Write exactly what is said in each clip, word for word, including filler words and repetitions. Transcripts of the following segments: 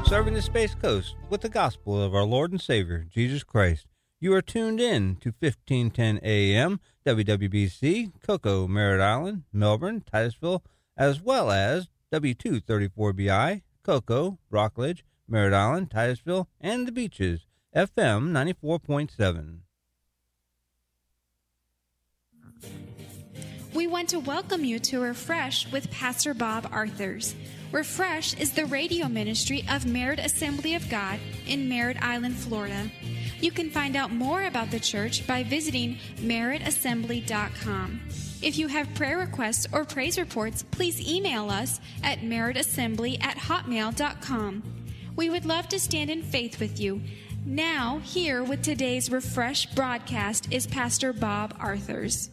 serving the Space Coast with the gospel of our Lord and Savior, Jesus Christ. You are tuned in to fifteen ten A M, W W B C, Cocoa, Merritt Island, Melbourne, Titusville, as well as W two thirty-four B I, Cocoa, Rockledge, Merritt Island, Titusville, and the Beaches, F M ninety-four point seven. We want to welcome you to Refresh with Pastor Bob Arthurs. Refresh is the radio ministry of Merritt Assembly of God in Merritt Island, Florida. You can find out more about the church by visiting merritt assembly dot com. If you have prayer requests or praise reports, please email us at merritt assembly at hotmail dot com. We would love to stand in faith with you. Now, here with today's Refresh broadcast is Pastor Bob Arthurs.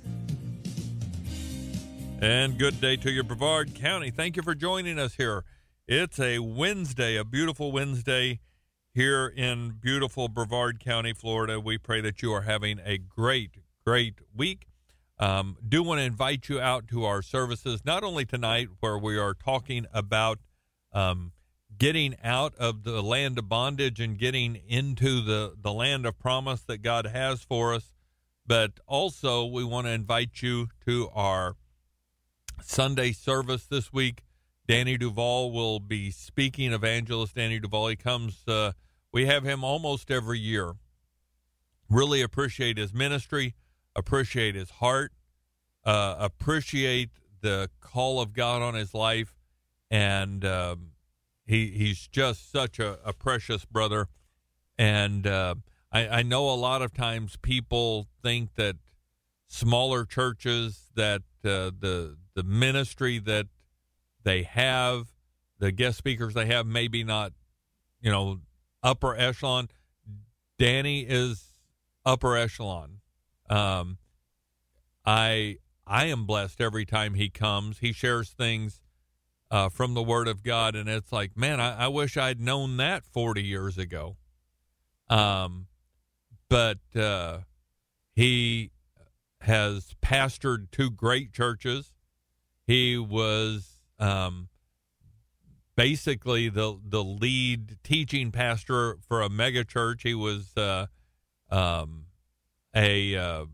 And good day to you, Brevard County. Thank you for joining us here. It's a Wednesday, a beautiful Wednesday here in beautiful Brevard County, Florida. We pray that you are having a great, great week. Um, do want to invite you out to our services, not only tonight where we are talking about um, getting out of the land of bondage and getting into the, the land of promise that God has for us, but also we want to invite you to our Sunday service this week. Danny Duval will be speaking. Evangelist Danny Duval. He comes, uh, we have him almost every year. Really appreciate his ministry, appreciate his heart, uh, appreciate the call of God on his life. And um, he he's just such a, a precious brother. And uh, I, I know a lot of times people think that smaller churches, that uh, the the ministry that they have, the guest speakers they have, maybe not, you know, upper echelon. Danny is upper echelon. Um, I I am blessed every time he comes. He shares things uh, from the Word of God, and it's like, man, I, I wish I'd known that forty years ago. Um, but uh, he has pastored two great churches. He was um, basically the the lead teaching pastor for a mega church. He was uh, um, a uh,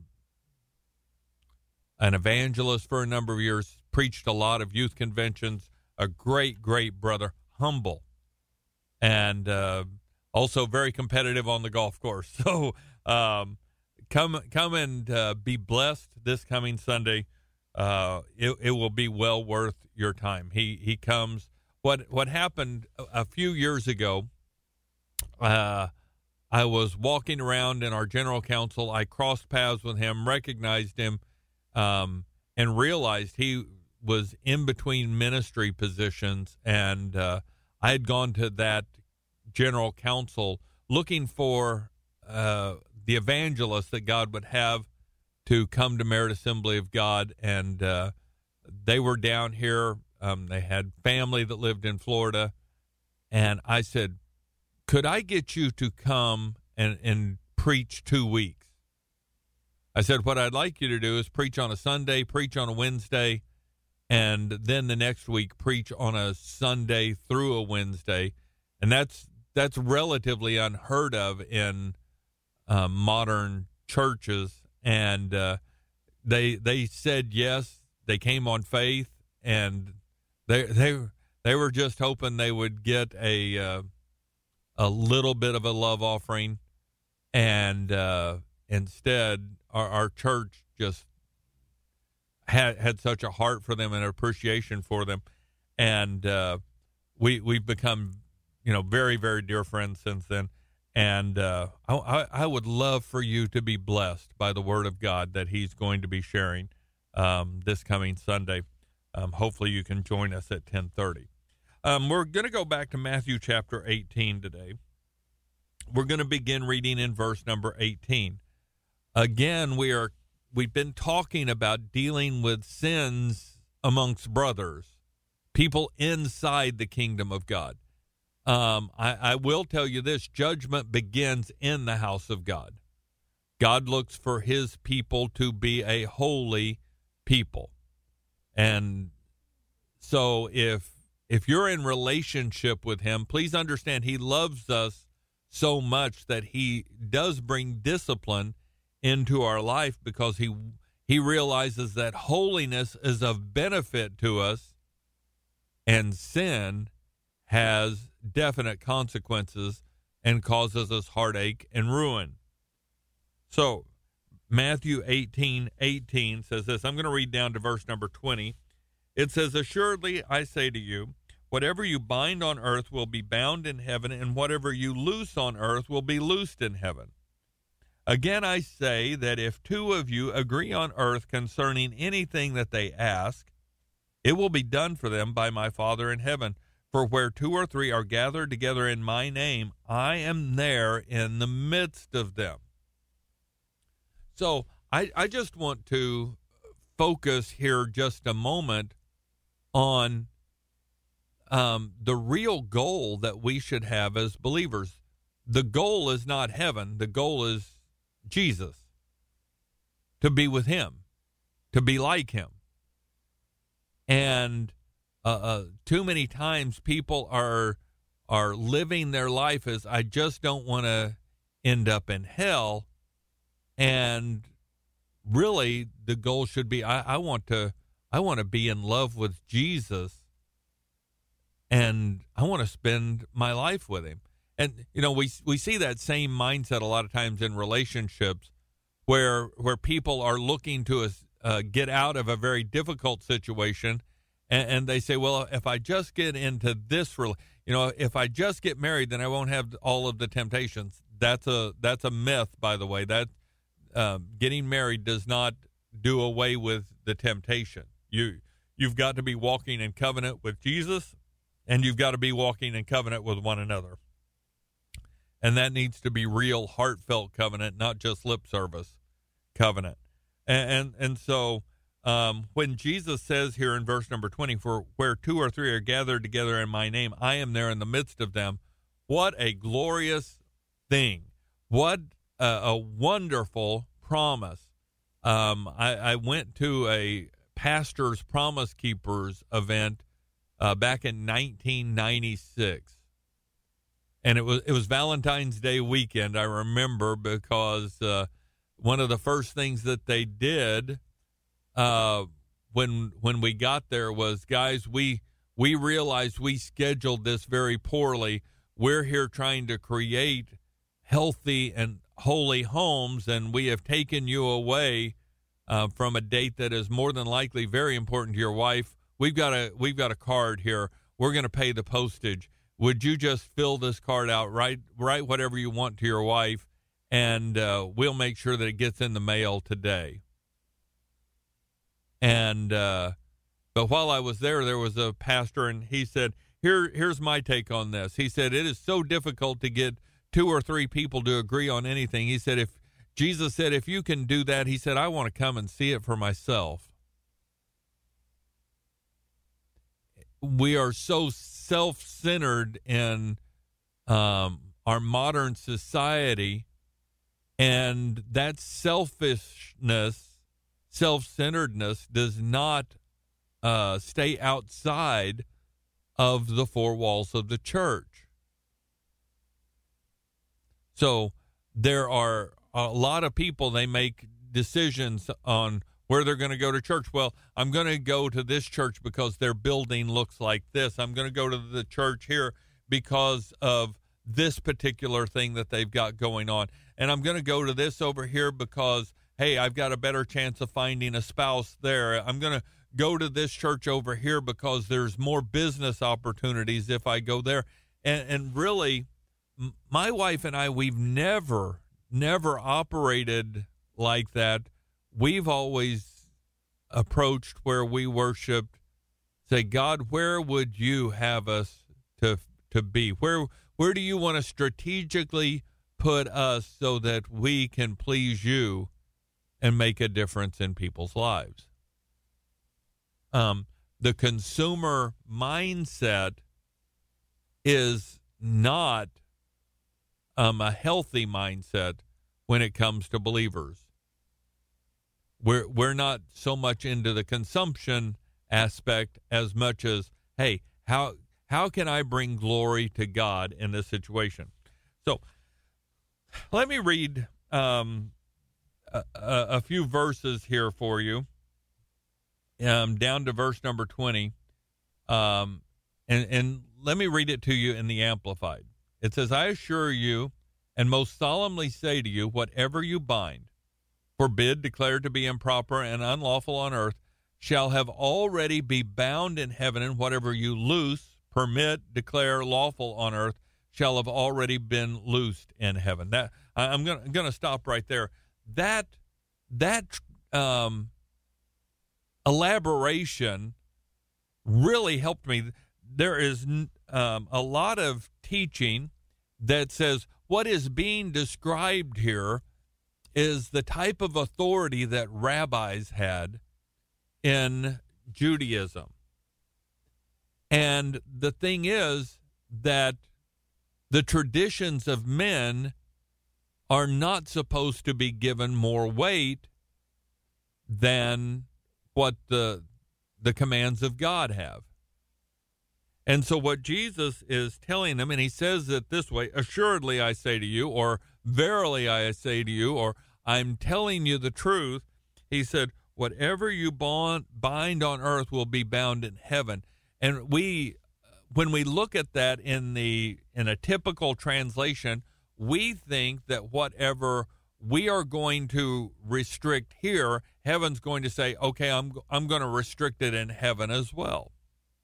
an evangelist for a number of years, preached a lot of youth conventions, a great, great brother, humble, and uh, also very competitive on the golf course. So um, come, come and uh, be blessed this coming Sunday. Uh, it, it will be well worth your time. He he comes. What what happened a, a few years ago, uh, I was walking around in our general council. I crossed paths with him, recognized him, um, and realized he was in between ministry positions. And uh, I had gone to that general council looking for uh, the evangelist that God would have to come to Merritt Assembly of God, and uh, they were down here. Um, they had family that lived in Florida, and I said, could I get you to come and, and preach two weeks? I said, what I'd like you to do is preach on a Sunday, preach on a Wednesday, and then the next week preach on a Sunday through a Wednesday, and that's that's relatively unheard of in uh, modern churches. And uh, they they said yes. They came on faith, and they they they were just hoping they would get a uh, a little bit of a love offering, and uh, instead our, our church just had had such a heart for them and appreciation for them, and uh, we we've become you know very very dear friends since then. And uh, I, I would love for you to be blessed by the Word of God that he's going to be sharing um, this coming Sunday. Um, hopefully you can join us at ten thirty. Um, we're going to go back to Matthew chapter eighteen today. We're going to begin reading in verse number eighteen. Again, we are, we've been talking about dealing with sins amongst brothers, people inside the kingdom of God. Um, I, I will tell you this, judgment begins in the house of God. God looks for his people to be a holy people. And so if if you're in relationship with him, please understand he loves us so much that he does bring discipline into our life because he he realizes that holiness is of benefit to us and sin has definite consequences and causes us heartache and ruin. So Matthew eighteen eighteen says this. I'm going to read down to verse number twenty. It says, "Assuredly, I say to you, whatever you bind on earth will be bound in heaven, and whatever you loose on earth will be loosed in heaven. Again, I say that if two of you agree on earth concerning anything that they ask, it will be done for them by my Father in heaven. For where two or three are gathered together in my name, I am there in the midst of them." So I, I just want to focus here just a moment on um, the real goal that we should have as believers. The goal is not heaven. The goal is Jesus, to be with him, to be like him. And uh, uh, too many times people are are living their life as, I just don't want to end up in hell. And really, the goal should be, I, I want to I want to be in love with Jesus, and I want to spend my life with him. And, you know, we we see that same mindset a lot of times in relationships where where people are looking to uh, get out of a very difficult situation, and, and they say, well, if I just get into this, you know, if I just get married, then I won't have all of the temptations. That's a that's a myth, by the way. That uh, getting married does not do away with the temptation. You you've got to be walking in covenant with Jesus, and you've got to be walking in covenant with one another. And that needs to be real, heartfelt covenant, not just lip service covenant. And and, and so um, when Jesus says here in verse number twenty, for where two or three are gathered together in my name, I am there in the midst of them. What a glorious thing. What a, a wonderful promise. Um, I, I went to a Pastor's Promise Keepers event uh, back in nineteen ninety-six. And it was it was Valentine's Day weekend, I remember, because uh, one of the first things that they did uh, when when we got there was, guys, we we realized we scheduled this very poorly. We're here trying to create healthy and holy homes, and we have taken you away uh, from a date that is more than likely very important to your wife. We've got a we've got a card here. We're going to pay the postage. Would you just fill this card out, write, write whatever you want to your wife, and uh, we'll make sure that it gets in the mail today. And uh, but while I was there, there was a pastor, and he said, Here, here's my take on this. He said, it is so difficult to get two or three people to agree on anything. He said, if Jesus said, if you can do that, he said, I want to come and see it for myself. We are so self-centered in um, our modern society, and that selfishness, self-centeredness does not uh, stay outside of the four walls of the church. So there are a lot of people, they make decisions on where they're going to go to church. Well, I'm going to go to this church because their building looks like this. I'm going to go to the church here because of this particular thing that they've got going on. And I'm going to go to this over here because, hey, I've got a better chance of finding a spouse there. I'm going to go to this church over here because there's more business opportunities if I go there. And, and really, m- my wife and I, we've never, never operated like that. We've always approached where we worshiped, say, God, where would you have us to to be? Where where do you want to strategically put us so that we can please you and make a difference in people's lives? Um, the consumer mindset is not um, a healthy mindset when it comes to believers. We're we're not so much into the consumption aspect as much as, hey, How how can I bring glory to God in this situation? So let me read um, a, a few verses here for you, um, down to verse number twenty. Um, and, and let me read it to you in the Amplified. It says, I assure you and most solemnly say to you, whatever you bind, forbid, declare to be improper and unlawful on earth, shall have already be bound in heaven, and whatever you loose, permit, declare lawful on earth, shall have already been loosed in heaven. That I'm going going to stop right there. That that um, elaboration really helped me. There is um, a lot of teaching that says what is being described here is the type of authority that rabbis had in Judaism. And the thing is that the traditions of men are not supposed to be given more weight than what the the commands of God have. And so what Jesus is telling them, and he says it this way, assuredly I say to you, or verily I say to you, or I'm telling you the truth. He said, whatever you bond, bind on earth will be bound in heaven. And we, when we look at that in the in a typical translation, we think that whatever we are going to restrict here, heaven's going to say, okay, I'm I'm going to restrict it in heaven as well.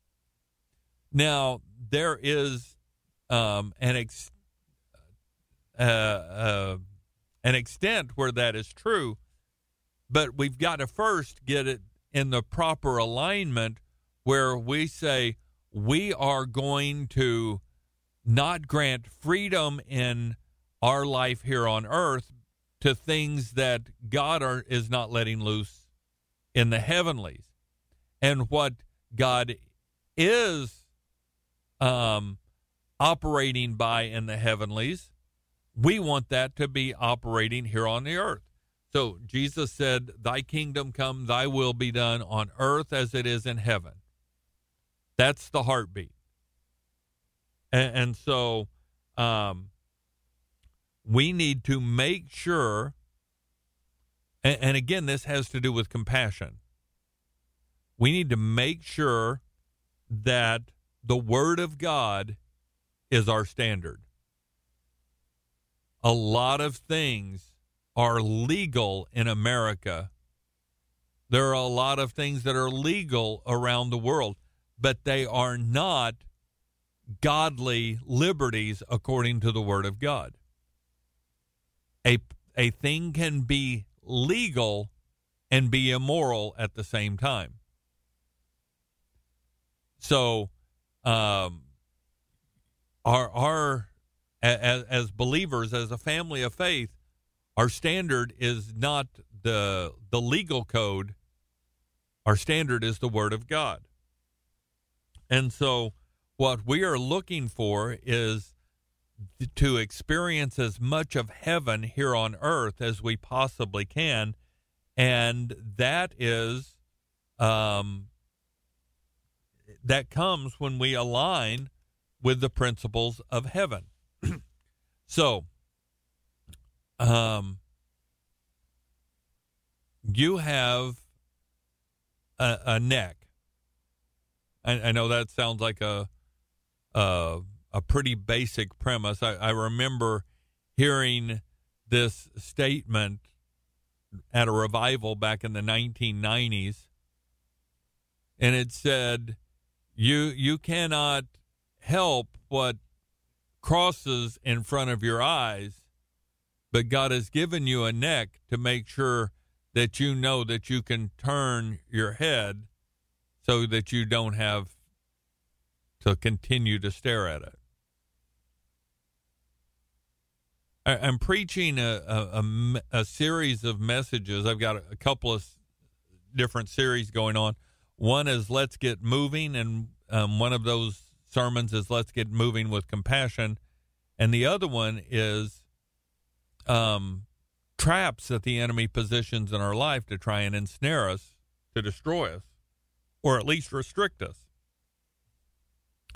Now, there is um, an ex, uh, uh, an extent where that is true, but we've got to first get it in the proper alignment where we say we are going to not grant freedom in our life here on earth to things that God are, is not letting loose in the heavenlies. And what God is um, operating by in the heavenlies, we want that to be operating here on the earth. So Jesus said, thy kingdom come, thy will be done on earth as it is in heaven. That's the heartbeat. And, and so um, we need to make sure, and, and again, this has to do with compassion. We need to make sure that the Word of God is our standard. A lot of things are legal in America. There are a lot of things that are legal around the world, but they are not godly liberties according to the Word of God. A, a thing can be legal and be immoral at the same time. So, um, our, our as, as believers, as a family of faith, our standard is not the the legal code. Our standard is the Word of God. And so what we are looking for is to experience as much of heaven here on earth as we possibly can. And that is, um, that comes when we align with the principles of heaven. So, um, you have a, a neck. I, I know that sounds like a, a, a pretty basic premise. I, I remember hearing this statement at a revival back in the nineteen nineties, and it said, you you cannot help what crosses in front of your eyes, but God has given you a neck to make sure that you know that you can turn your head so that you don't have to continue to stare at it. I, I'm preaching a, a, a, a series of messages. I've got a, a couple of different series going on. One is Let's Get Moving, and um, one of those sermons is Let's Get Moving with Compassion. And the other one is um, traps that the enemy positions in our life to try and ensnare us, to destroy us, or at least restrict us.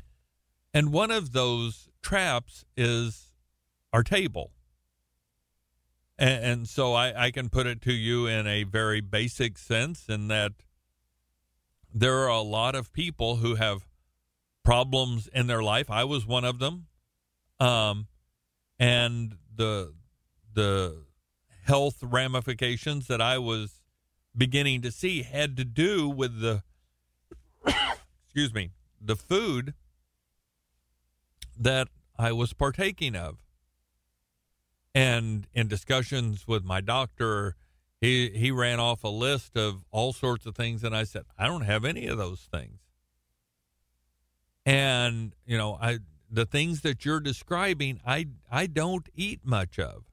And one of those traps is our table. And, and so I, I can put it to you in a very basic sense, in that there are a lot of people who have problems in their life. I was one of them. Um, and the the health ramifications that I was beginning to see had to do with the, excuse me, the food that I was partaking of. And in discussions with my doctor, he he ran off a list of all sorts of things, and I said, I don't have any of those things. And, you know, I the things that you're describing, I I don't eat much of.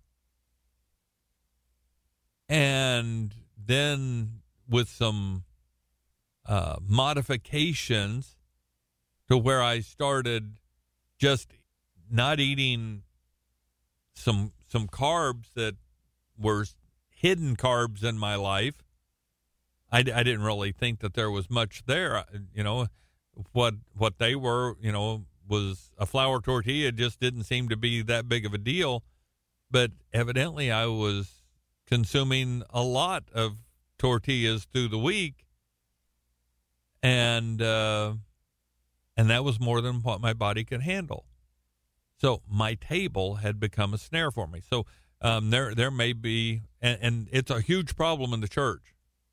And then with some uh, modifications to where I started just not eating some some carbs that were hidden carbs in my life. I, I didn't really think that there was much there. You know, what what they were, you know, was a flour tortilla. It just didn't seem to be that big of a deal. But evidently I was consuming a lot of tortillas through the week. And, uh, and that was more than what my body could handle. So my table had become a snare for me. So um, there there may be, and, and it's a huge problem in the church.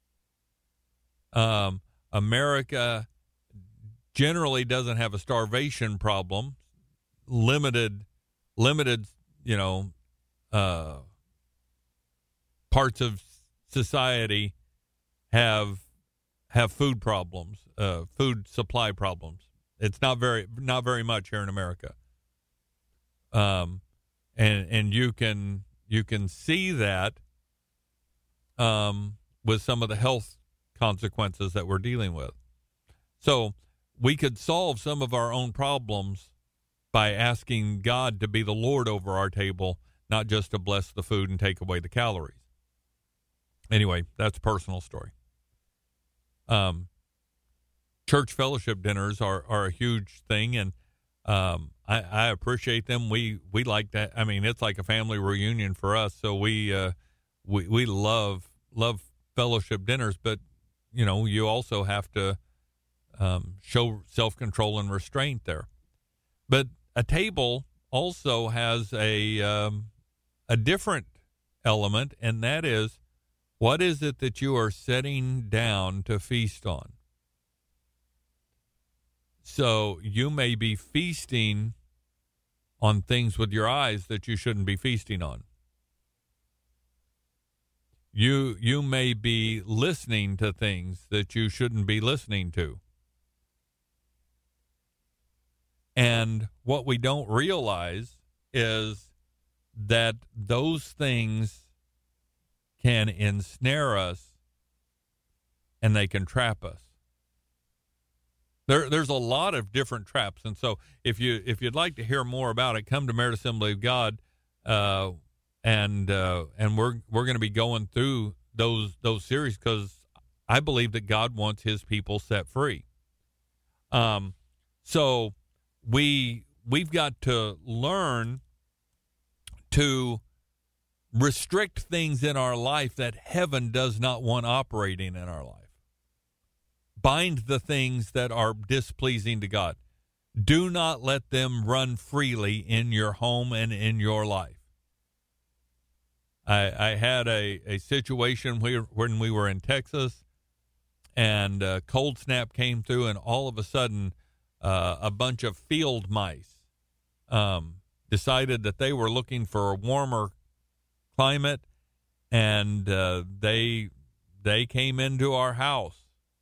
Um, America generally doesn't have a starvation problem. Limited, limited, you know, uh, parts of society have have food problems, uh, food supply problems. It's not very not very much here in America. Um, and, and you can, you can see that, um, with some of the health consequences that we're dealing with. So we could solve some of our own problems by asking God to be the Lord over our table, not just to bless the food and take away the calories. Anyway, that's a personal story. Um, church fellowship dinners are, are a huge thing, and Um, I, I appreciate them. We, we like that. I mean, it's like a family reunion for us. So we, uh, we, we love, love fellowship dinners, but you know, you also have to, um, show self-control and restraint there. But a table also has a, um, a different element, and that is, what is it that you are setting down to feast on? So you may be feasting on things with your eyes that you shouldn't be feasting on. You you may be listening to things that you shouldn't be listening to. And what we don't realize is that those things can ensnare us and they can trap us. There, there's a lot of different traps, and so if you if you'd like to hear more about it, come to Merit Assembly of God, uh, and uh, and we're we're going to be going through those those series, because I believe that God wants His people set free. Um, so we we've got to learn to restrict things in our life that heaven does not want operating in our life. Bind the things that are displeasing to God. Do not let them run freely in your home and in your life. I, I had a, a situation where, when we were in Texas, and a cold snap came through, and all of a sudden uh, a bunch of field mice um, decided that they were looking for a warmer climate, and uh, they they came into our house.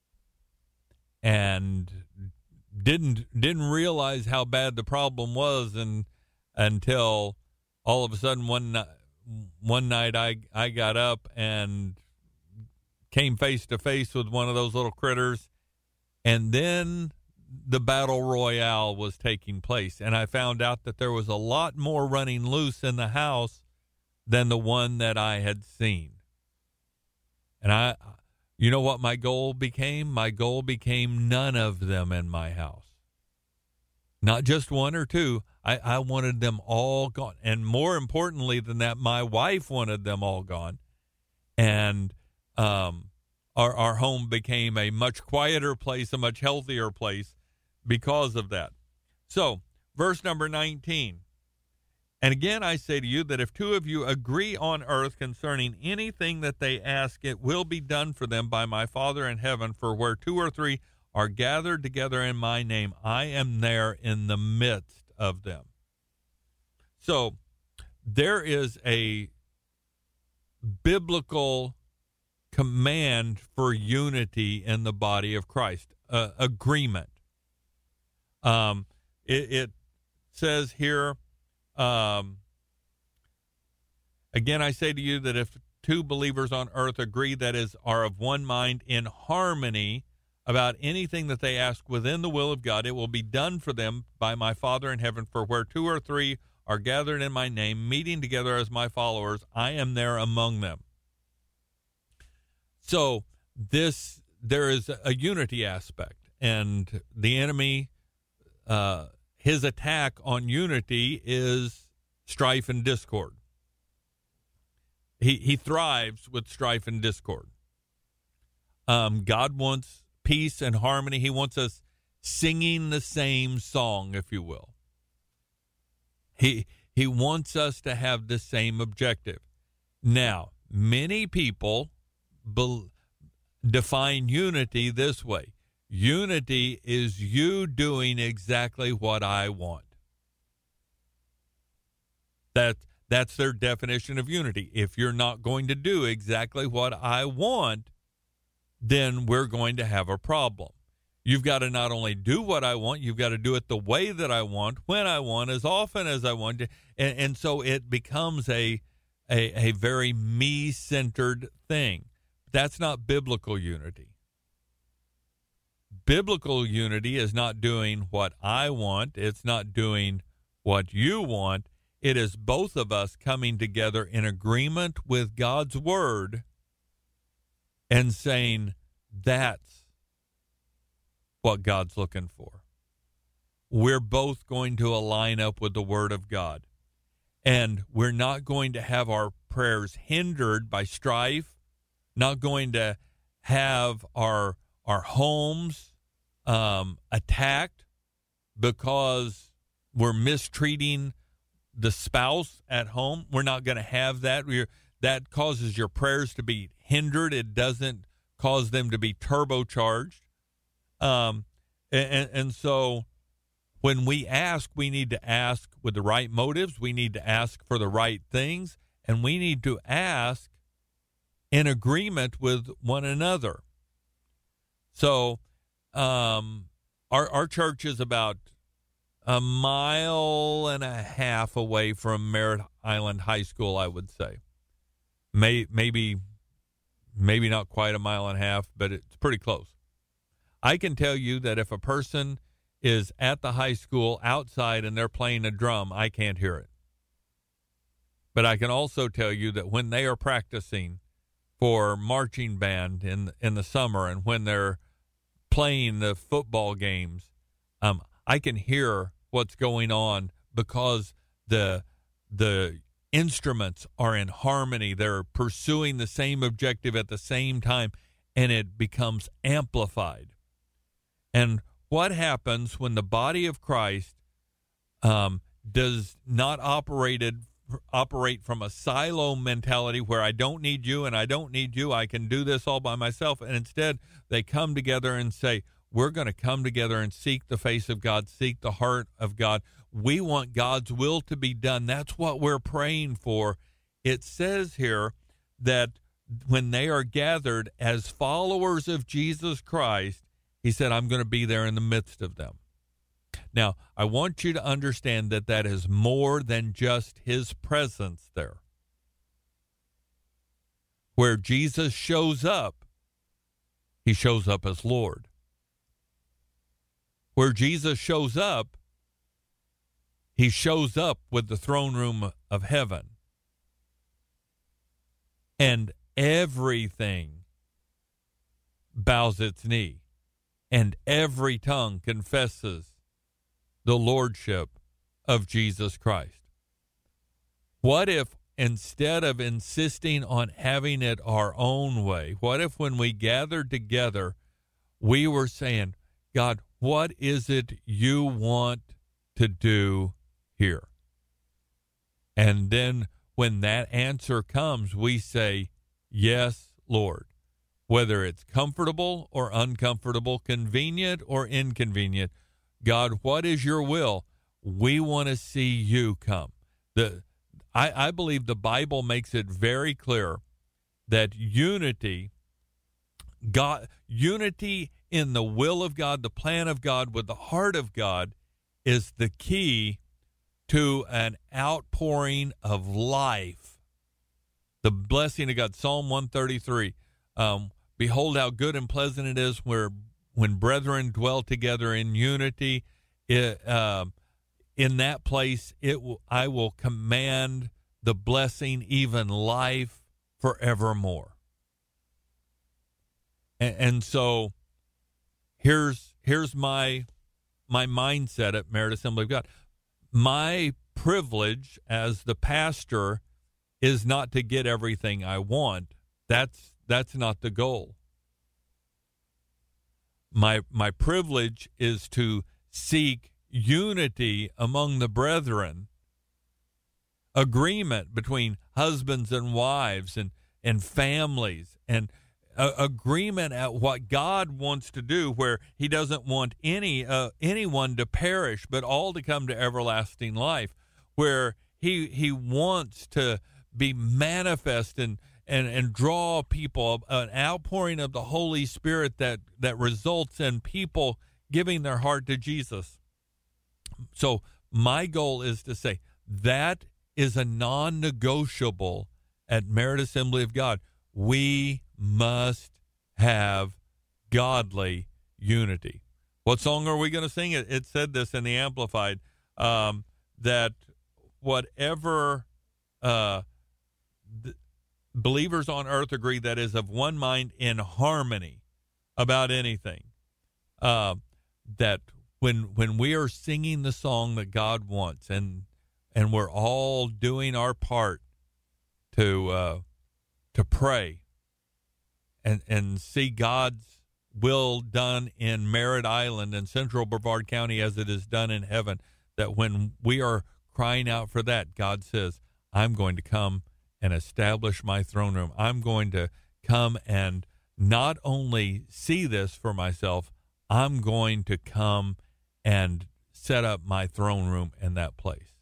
And didn't didn't realize how bad the problem was, and until all of a sudden one one night I I got up and came face to face with one of those little critters, and then the battle royale was taking place, and I found out that there was a lot more running loose in the house than the one that I had seen. And I. You know what my goal became? My goal became none of them in my house. Not just one or two. I, I wanted them all gone. And more importantly than that, my wife wanted them all gone. And um, our, our home became a much quieter place, a much healthier place because of that. So, verse number nineteen. And again, I say to you that if two of you agree on earth concerning anything that they ask, it will be done for them by my Father in heaven. For where two or three are gathered together in my name, I am there in the midst of them. So there is a biblical command for unity in the body of Christ, uh, agreement. Um, it, it says here, um, again, I say to you that if two believers on earth agree, that is, are of one mind in harmony about anything that they ask within the will of God, it will be done for them by my Father in heaven. For where two or three are gathered in my name, meeting together as my followers, I am there among them. So this, there is a unity aspect, and the enemy, uh, his attack on unity is strife and discord. He he thrives with strife and discord. Um, God wants peace and harmony. He wants us singing the same song, if you will. He he wants us to have the same objective. Now, many people be, define unity this way. Unity is you doing exactly what I want. That, that's their definition of unity. If you're not going to do exactly what I want, then we're going to have a problem. You've got to not only do what I want, you've got to do it the way that I want, when I want, as often as I want. To, and, and so it becomes a, a, a very me-centered thing. That's not biblical unity. Biblical unity is not doing what I want. It's not doing what you want. It is both of us coming together in agreement with God's word and saying, that's what God's looking for. We're both going to align up with the word of God. And we're not going to have our prayers hindered by strife, not going to have our our homes um, attacked because we're mistreating the spouse at home. We're not going to have that. We're, that causes your prayers to be hindered. It doesn't cause them to be turbocharged. Um, and, and so when we ask, we need to ask with the right motives. We need to ask for the right things. And we need to ask in agreement with one another. So um, our our church is about a mile and a half away from Merritt Island High School, I would say. May, maybe, maybe not quite a mile and a half, but it's pretty close. I can tell you that if a person is at the high school outside and they're playing a drum, I can't hear it. But I can also tell you that when they are practicing for marching band in in the summer and when they're playing the football games, um, I can hear what's going on because the the instruments are in harmony. They're pursuing the same objective at the same time, and it becomes amplified. And what happens when the body of Christ um, does not operated operate from a silo mentality where I don't need you and I don't need you, I can do this all by myself, and instead they come together and say, we're going to come together and seek the face of God, seek the heart of God. We want God's will to be done. That's what we're praying for. It says here that when they are gathered as followers of Jesus Christ, he said, I'm going to be there in the midst of them. Now, I want you to understand that that is more than just his presence there. Where Jesus shows up, he shows up as Lord. Where Jesus shows up, he shows up with the throne room of heaven. And everything bows its knee. And every tongue confesses the lordship of Jesus Christ? What if instead of insisting on having it our own way, what if when we gathered together, we were saying, God, what is it you want to do here? And then when that answer comes, we say, yes, Lord. Whether it's comfortable or uncomfortable, convenient or inconvenient, God, what is your will? We want to see you come. The I, I believe the Bible makes it very clear that unity, God, unity in the will of God, the plan of God, with the heart of God, is the key to an outpouring of life. The blessing of God. Psalm one thirty-three. Um, Behold how good and pleasant it is where when brethren dwell together in unity. It, uh, in that place, it will, I will command the blessing, even life, forevermore. And, and so, here's here's my my mindset at Merit Assembly of God. My privilege as the pastor is not to get everything I want. That's that's not the goal. My my privilege is to seek unity among the brethren, agreement between husbands and wives and, and families, and uh, agreement at what God wants to do, where he doesn't want any uh, anyone to perish, but all to come to everlasting life, where he he wants to be manifest and and, and draw people, an outpouring of the Holy Spirit that, that results in people giving their heart to Jesus. So my goal is to say that is a non-negotiable at Merit Assembly of God. We must have godly unity. What song are we going to sing? It, it said this in the Amplified, um, that whatever uh, th- believers on earth agree that is of one mind in harmony about anything, uh, that when when we are singing the song that God wants, and and we're all doing our part to uh, to pray and and see God's will done in Merritt Island and Central Brevard County as it is done in heaven, that when we are crying out for that, God says, I'm going to come and establish my throne room. I'm going to come and not only see this for myself, I'm going to come and set up my throne room in that place.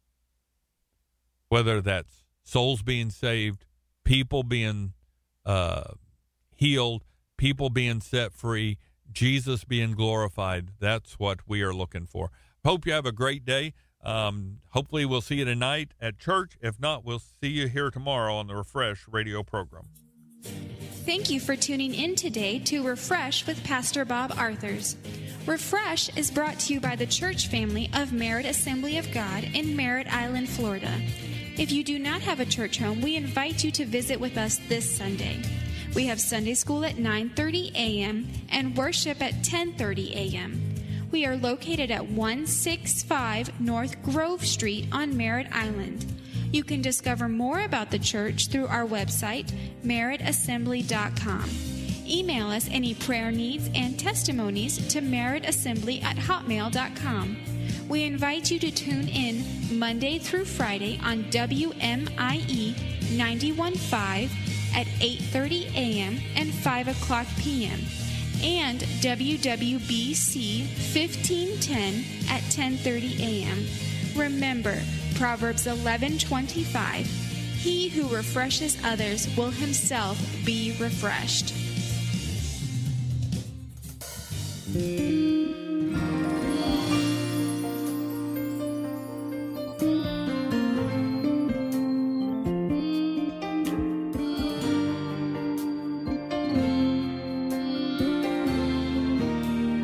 Whether that's souls being saved, people being uh, healed, people being set free, Jesus being glorified, that's what we are looking for. Hope you have a great day. Um, hopefully we'll see you tonight at church. If not, we'll see you here tomorrow on the Refresh radio program. Thank you for tuning in today to Refresh with Pastor Bob Arthurs. Refresh is brought to you by the church family of Merit Assembly of God in Merritt Island, Florida. If you do not have a church home, we invite you to visit with us this Sunday. We have Sunday school at nine thirty a.m. and worship at ten thirty a.m. We are located at one sixty-five North Grove Street on Merritt Island. You can discover more about the church through our website, merritt assembly dot com. Email us any prayer needs and testimonies to merrittassembly at hotmail dot com. We invite you to tune in Monday through Friday on W M I E ninety-one point five at eight thirty a.m. and five o'clock p.m. and W W B C fifteen ten at ten thirty a.m. Remember, Proverbs eleven twenty-five, he who refreshes others will himself be refreshed.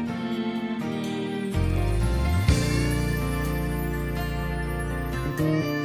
Thank you.